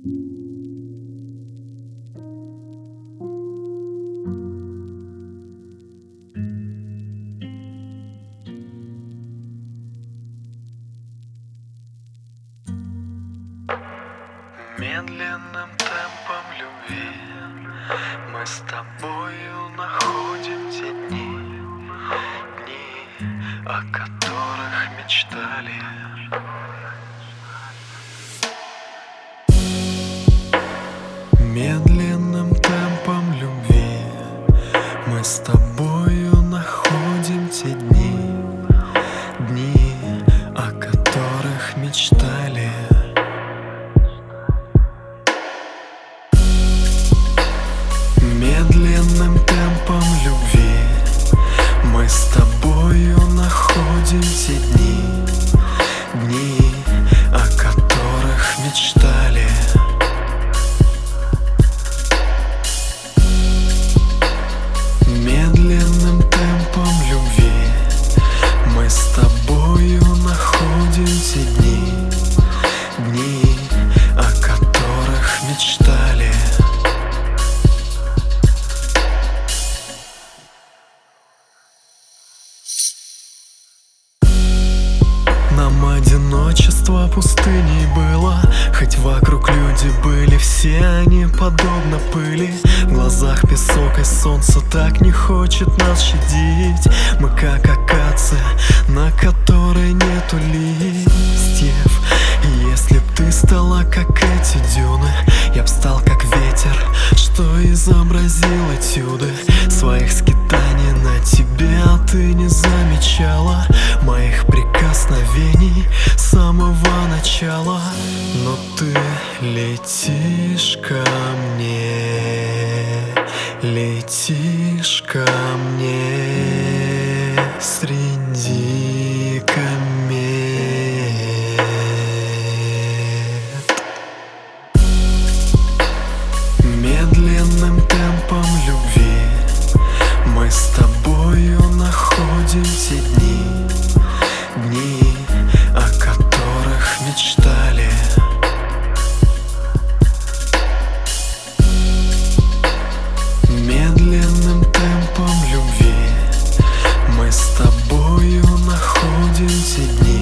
Медленным темпом любви мы с тобою находим те дни, о которых мечтали. Медленным темпом любви мы с тобою находим те дни, о которых мечтали. Медленным темпом любви мы с тобою находим те дни, о которых мечтали. Медленным темпом любви мы с тобою находим те дни, о которых мечтали. Нам одиночество пустыней было, хоть вокруг люди были, все они подобно пыли. В глазах песок и солнце так не хочет нас щадить. Мы как акация, на которой нету листьев. И если б ты стала как эти дюны, я б стал как ветер, что изобразил этюды своих скитаний на тебе. А ты не замечала моих прикосновений с самого начала. Но ты летишь ко мне, летишь ко мне среди комет. Медленным темпом любви мы с тобою находим те дни, о которых мечтали. Медленным темпом любви мы с тобою находим те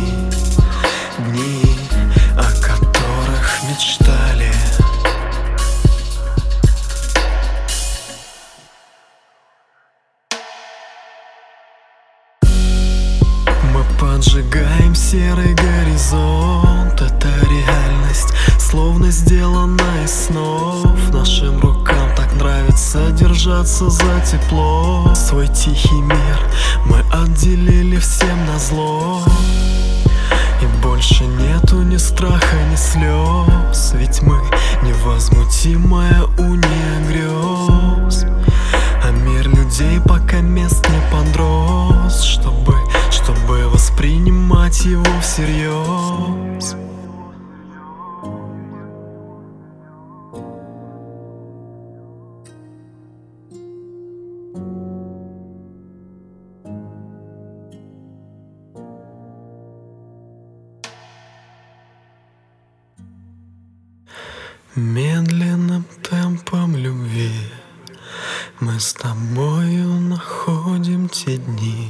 дни, о которых мечтали. Мы поджигаем серый горизонт, это реальность, словно сделана из снов. Нашим рукам так нравится держаться за тепло. Свой тихий мир мы отделили всем назло. И больше нету ни страха, ни слез, ведь мы невозмутимая уния грез. А мир людей пока мест не подрос, чтобы воспринимать его всерьез. Медленным темпом любви мы с тобою находим те дни,